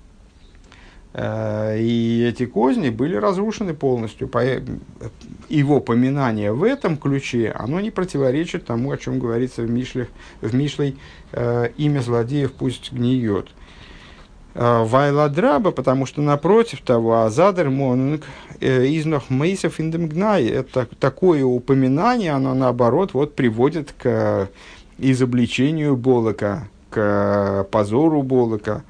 э, и эти козни были разрушены полностью. По, его поминание в этом ключе, оно не противоречит тому, о чем говорится в Мишле, в Мишлей, э, имя злодеев пусть гниет. Вайладраба, потому что напротив того, Азадер Монинг из Нохмейсов Индемгнай, это такое упоминание, оно наоборот вот приводит к изобличению Болока, к позору Болока,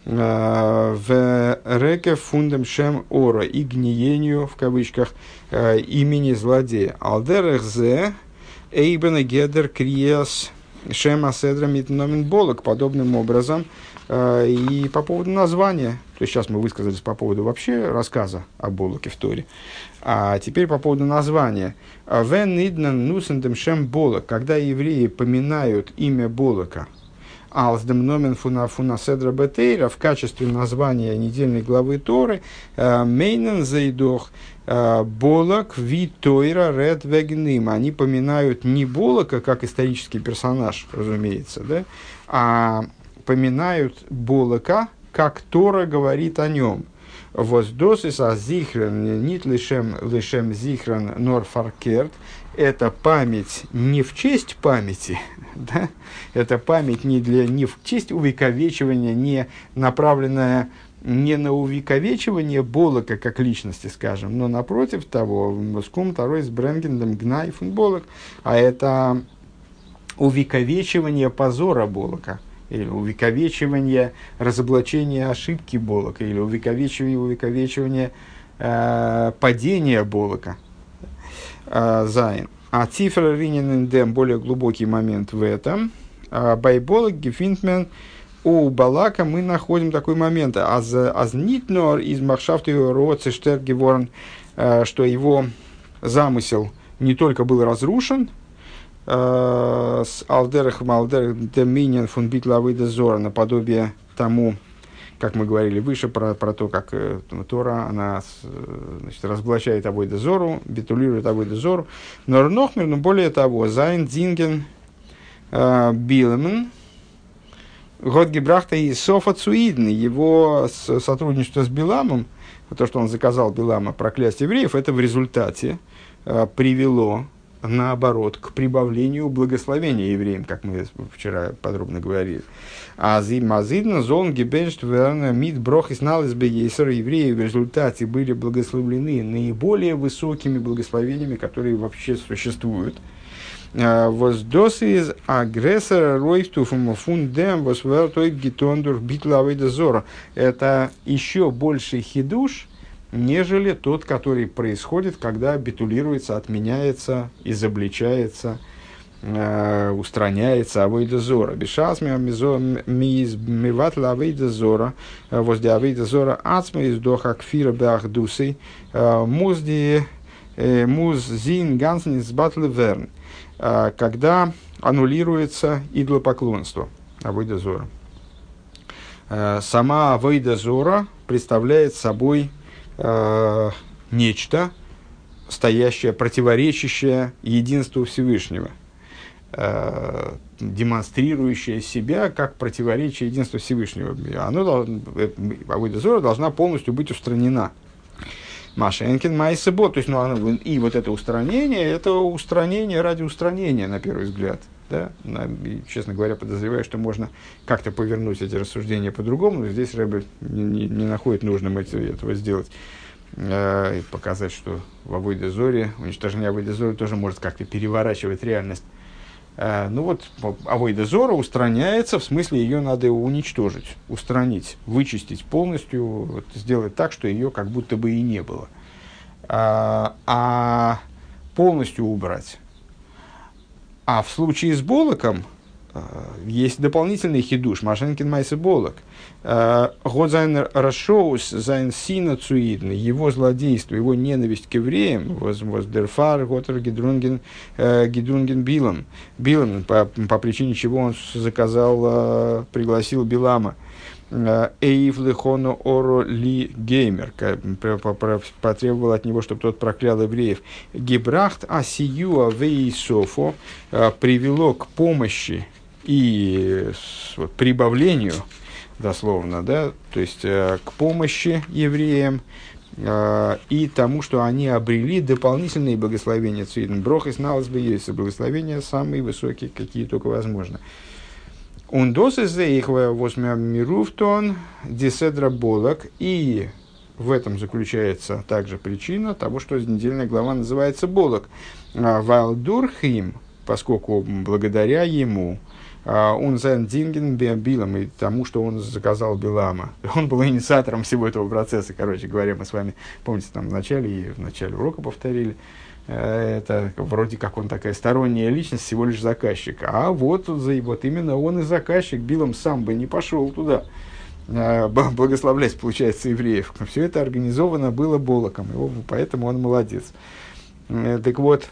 в реке фундам шем ора и гниению, в кавычках, имени злодея. Алдерехзе эйбена гедер криас шем аседра митномен Болок. Подобным образом, и по поводу названия, то есть сейчас мы высказались по поводу вообще рассказа о Болоке в Торе, а теперь по поводу названия. «Вен иднан нусендем шем Болок», когда евреи поминают имя Болока, «Алсдем номен фуна фуна седра бетейра» в качестве названия недельной главы Торы, «Мейнен зайдох Болок ви Тойра ред вегним». Они поминают не Болока как исторический персонаж, разумеется, да, а поминают Болока, как Тора говорит о нем. Воздосис а зихрен нит лишем лишем зихрен нор фаркерт. Это память не в честь памяти, да? Это память не, для, не в честь увековечивания, не направленная не на увековечивание Болока как личности, скажем, но напротив того, скум второй с Бренгендом Гнай фун Болок, а это увековечивание позора Болока, или увековечивание разоблачения ошибки Болока, или увековечивание, увековечивание э, падения Болока. Э, Зайн. А цифра Рининендем, более глубокий момент в этом. Байболок, Гефинтмен, у Балака мы находим такой момент. Аз нитнор из Махшафта Роцештер Геворн, что его замысел не только был разрушен, с Алдерах Малдер Доминион фун Битлавыда Зора, наподобие тому, как мы говорили выше, про, про то, как э, Тора, она, значит, разоблачает Авойда Зору, битулирует Авойда Зору. Но Нохмер, но более того, Зайн Дзинген э, Билемен, Год Гебрахта и Софа Цуидн, его сотрудничество с Биламом, то, что он заказал Билама проклясть евреев, это в результате э, привело, наоборот, к прибавлению благословения евреям, как мы вчера подробно говорили. Азидна зон гибеншт верна мид брох и сналис бейсер. Евреи в результате были благословлены наиболее высокими благословениями, которые вообще существуют. Воздос из агрессора ройфтуфом фундем восвертой гитондур битлавой дозора. Это еще больше хидуш, нежели тот, который происходит, когда битулируется, отменяется, изобличается, э, устраняется авойда зора. Бешас миват авойда зора, возле авойда зора ацма из доха кфира беахдусы, музди муз зин гансенис батле верн, когда аннулируется идолопоклонство авойда зора. Сама авойда зора представляет собой нечто, стоящее, противоречащее единству Всевышнего, демонстрирующее себя как противоречие единству Всевышнего. Оно, авойда зора должна полностью быть устранена. Машенкин майсебо, то есть, ну, оно, и вот это устранение, это устранение ради устранения, на первый взгляд. Да? И, честно говоря, подозреваю, что можно как-то повернуть эти рассуждения по-другому, но здесь Ребе не, не, не находит нужным это, этого сделать. Э, и показать, что в авойде зоре, уничтожение авойде зоре тоже может как-то переворачивать реальность. Э, ну вот, авойде зора устраняется, в смысле ее надо уничтожить, устранить, вычистить полностью, вот, сделать так, что ее как будто бы и не было. А, а полностью убрать. А в случае с Болоком э, есть дополнительный хидуш, Машенкин майсе Болок. Год зайн рашоус, зайн сина цуидн, его злодейство, его ненависть к евреям, воздерфар, готер гидрунген, гидрунген билам, билам, по, по причине чего он заказал, э, пригласил Билама. Эйв лихону оро ли геймер, потребовал от него, чтобы тот проклял евреев. Гибрахт асиюа вейсофо, привело к помощи и вот, прибавлению, дословно, да, то есть к помощи евреям и тому, что они обрели дополнительные благословения. Цвиден брохис налс бы есть благословения самые высокие, какие только возможно. Ундос из их восьмируфтон диседра болок, и в этом заключается также причина того, что недельная глава называется болок. Валдурхим, поскольку благодаря ему он зайн динген билам, и тому, что он заказал Билама. Он был инициатором всего этого процесса, короче говоря, мы с вами, помните, там в начале и в начале урока повторили. Это вроде как он такая сторонняя личность, всего лишь заказчик. А вот, вот именно он и заказчик. Билам сам бы не пошел туда благословлять, получается, евреев. Все это организовано было Болоком, его, поэтому он молодец. Так вот,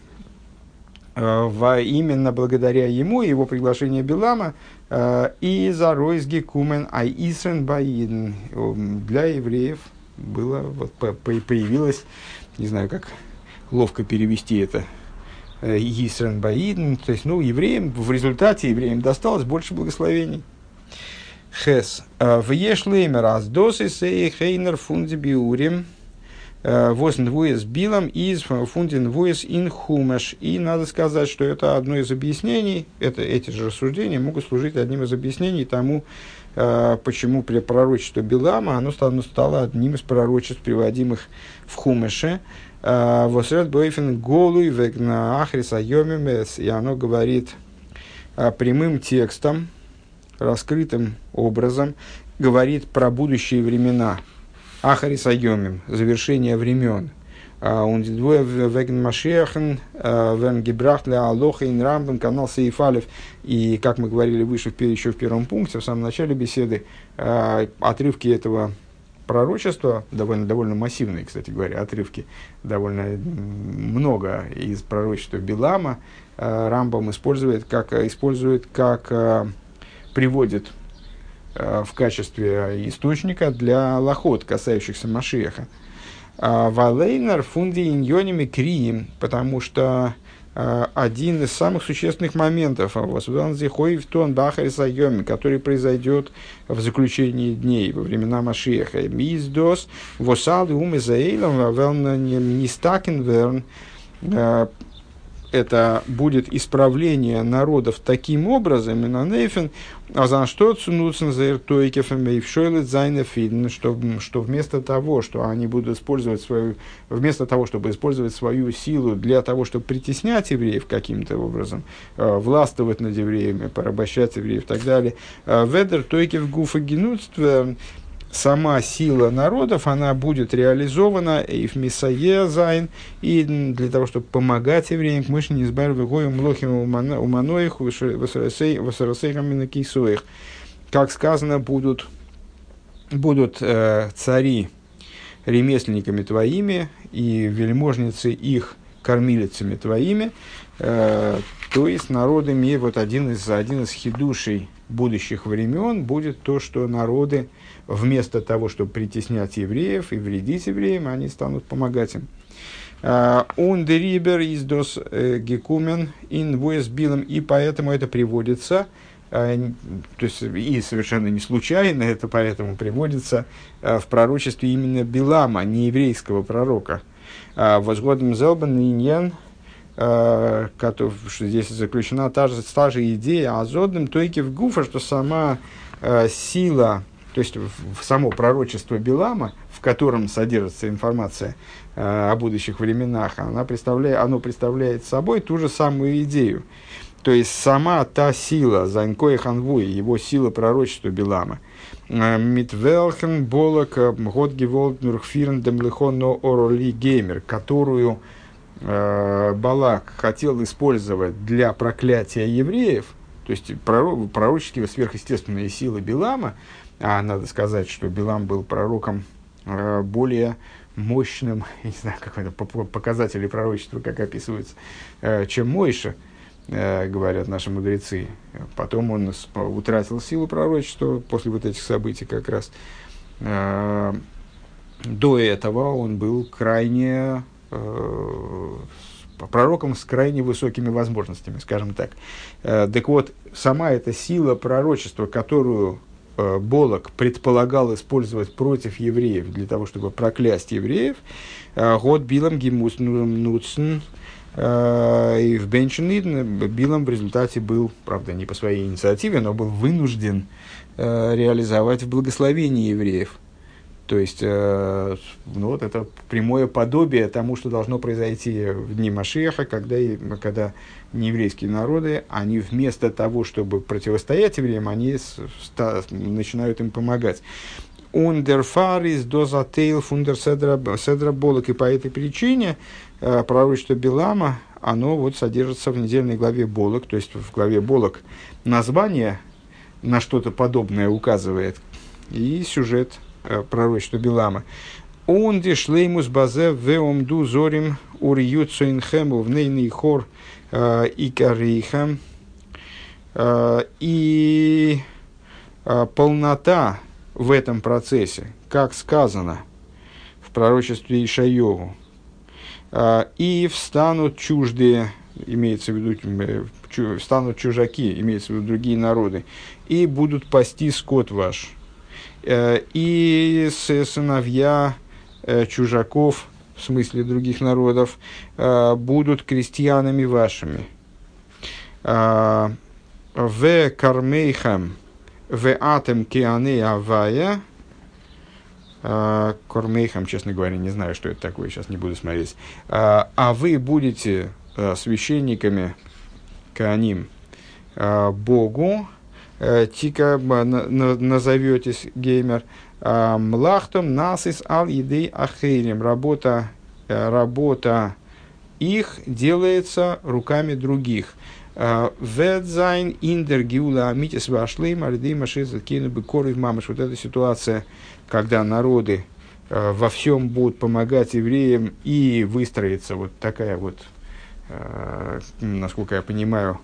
во, именно благодаря ему, его приглашению Билама, и за Ройсги Кумен Ай Исрен Баидн для евреев было, вот, появилось, не знаю как ловко перевести это, Исрен Баидн, то есть, ну, евреям, в результате евреям досталось больше благословений. Хес. В Ешлеймер Аздосы Сей Хейнер Фунди Биурим Восн Вуэс Билам из Фундин Вуэс Ин Хумаш. И надо сказать, что это одно из объяснений, это, эти же рассуждения могут служить одним из объяснений тому, почему при пророчестве Билама оно стало, стало одним из пророчеств, приводимых в Хумаше. Восред Бойфен Голуй Вегна Ахриса Йомимес. И оно говорит прямым текстом, раскрытым образом, говорит про будущие времена. Ахарис Айомим, завершение времен. Он двое веген Машехен, вен гибрахт ле алоха ин рамбам канал Сейфалев. И, как мы говорили выше, еще в первом пункте, в самом начале беседы, отрывки этого пророчества, довольно, довольно массивные, кстати говоря, отрывки, довольно много из пророчества Билама, Рамбам использует как, использует как приводит в качестве источника для лахот, касающихся Машеха. Валейнер фунди иньоними криим, потому что один из самых существенных моментов, который произойдет в заключении дней, во времена Машеха, миздос, восал ум изаилом, нистакенверн, это будет исправление народов таким образом, а за что что вместо того, что они будут использовать свою, вместо того, чтобы использовать свою силу для того, чтобы притеснять евреев каким-то образом, властвовать над евреями, порабощать евреев и так далее, ведер тойкев гуфа генутство, сама сила народов, она будет реализована и в Мисае Зайн, и для того, чтобы помогать евреям, к мыши не избавили выгоем млохим уманоих, высоросейхам на кейсуих. Как сказано, будут, будут э, цари ремесленниками твоими, и вельможницы их кормилицами твоими, э, то есть народами, вот один из, один из хидушей будущих времен будет то, что народы, вместо того, чтобы притеснять евреев и вредить евреям, они станут помогать им. Он дерибер из дос гекумен ин войсбилом, и поэтому это приводится, то есть и совершенно не случайно это поэтому приводится в пророчестве именно Билама, не еврейского пророка. Возгодом зелбан иньян, что здесь заключена та же, та же идея азодным тойки в гуфа, что сама сила, то есть в само пророчество Билама, в котором содержится информация э, о будущих временах, она представляет, оно представляет собой ту же самую идею. То есть сама та сила, Занькой Ханвуй, его сила пророчества Билама, Митвелхен Болок Годгеволд Нурхфирн Демлихон Но Ороли Геймер, которую э, Балак хотел использовать для проклятия евреев, то есть пророческие сверхъестественные силы Билама. А надо сказать, что Билам был пророком э, более мощным, я не знаю, как это, показатели пророчества, как описываются, э, чем Мойша, э, говорят наши мудрецы. Потом он утратил силу пророчества после вот этих событий как раз. Э, до этого он был крайне э, пророком с крайне высокими возможностями, скажем так. Э, так вот, сама эта сила пророчества, которую Болок предполагал использовать против евреев для того, чтобы проклясть евреев, год Билам гимус нуцен, и в Бенченидн Билам в результате был, правда, не по своей инициативе, но был вынужден реализовать в благословении евреев. То есть, ну, вот это прямое подобие тому, что должно произойти в дни Машиаха, когда, когда нееврейские народы, они вместо того, чтобы противостоять евреям, они ста, начинают им помогать. Ундерфарис дозатейл фундер седра болок. И по этой причине э, пророчество Билама, оно вот содержится в недельной главе Болок, то есть в главе Болок название на что-то подобное указывает, и сюжет пророчество Билама. Он дешлеймус базе веомду зорим уриют соинхему в нейный хор и карихам. И полнота в этом процессе, как сказано в пророчестве Ишайову, и встанут чуждые, имеется в виду, встанут чужаки, имеется в виду другие народы, и будут пасти скот ваш. И сыновья чужаков, в смысле других народов, будут крестьянами вашими. В кармейхам в атем киане авая. Кормейхам, честно говоря, не знаю, что это такое, сейчас не буду смотреть. А вы будете священниками кааним Богу, тика назоветесь геймер, млахтом насис ал идей ахейрим. Работа, работа их делается руками других. Ведзайн индер гиула амитис вашлейм альдей машизат кину бекорив мамыш. Вот эта ситуация, когда народы во всем будут помогать евреям, и выстроится вот такая вот, насколько я понимаю,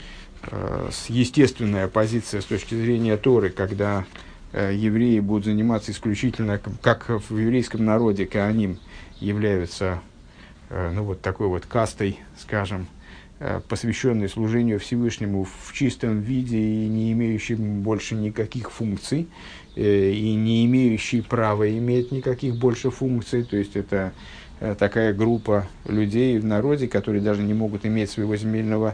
естественная позиция с точки зрения Торы, когда э, евреи будут заниматься исключительно, как в еврейском народе, кааним являются э, ну, вот такой вот кастой, скажем, э, посвященной служению Всевышнему в чистом виде и не имеющей больше никаких функций, э, и не имеющей права иметь никаких больше функций. То есть это э, такая группа людей в народе, которые даже не могут иметь своего земельного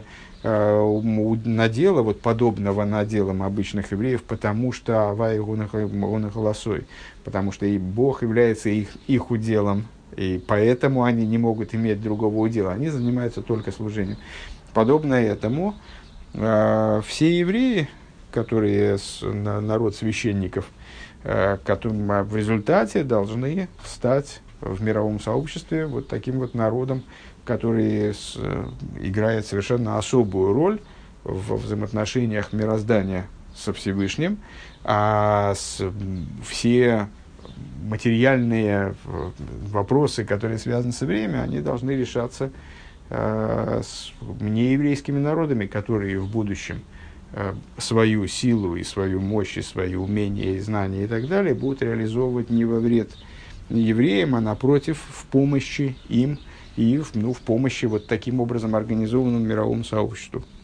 надела, вот подобного наделам обычных евреев, потому что авай он их голосой, потому что и Бог является их, их уделом, и поэтому они не могут иметь другого удела, они занимаются только служением. Подобно этому э, все евреи, которые с, на, народ священников, э, которым в результате должны стать в мировом сообществе вот таким вот народом, который с, играет совершенно особую роль в взаимоотношениях мироздания со Всевышним, а с, все материальные вопросы, которые связаны со временем, они должны решаться э, с нееврейскими народами, которые в будущем свою силу и свою мощь, и свои умения, и знания и так далее будут реализовывать не во вред евреям, а напротив, в помощи им и в, ну, в помощи вот таким образом организованному мировому сообществу.